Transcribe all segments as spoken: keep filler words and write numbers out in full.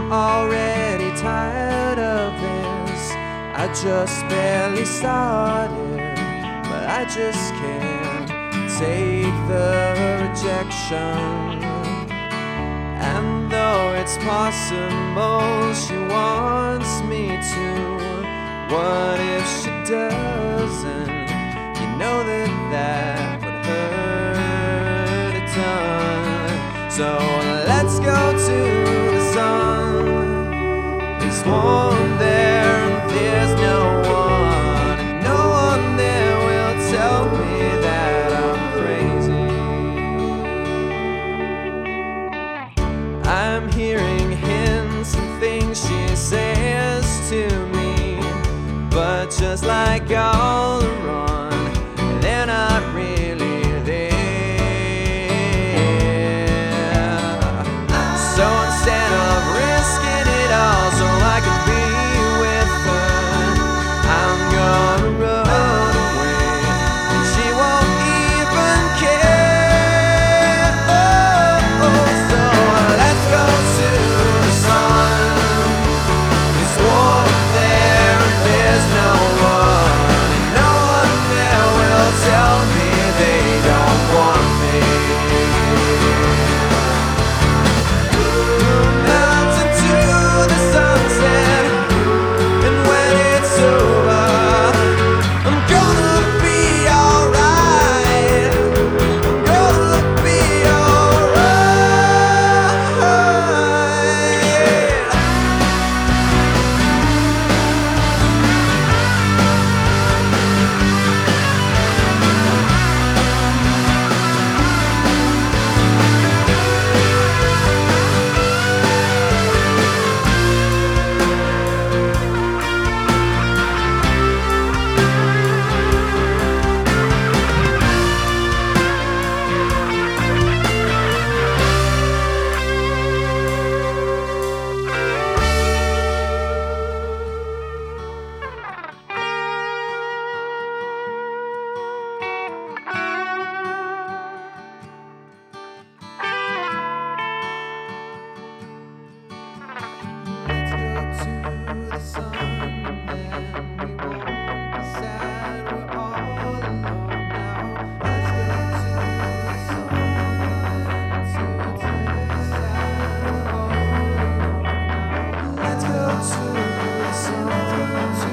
already tired of this. I just barely started, but I just can't take the rejection. And though it's possible she wants me to, what if she doesn't? You know that that would hurt a ton. So let's go to the sun. It's warm there and there's no one, and no one there will tell me that I'm crazy. I'm hearing hints and things she says to me, but just like all around, they're not really there. So instead of risking it all so I can be with her, I'm gonna run away, and she won't even care. Oh, oh, so let's go to the sun. It's warm there and there's no one, and no one there will tell me they don't want me. Mountain to the sunset, and when it's over, I'm gonna be alright. I'm gonna be alright.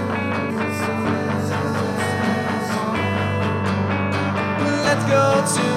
Let's go to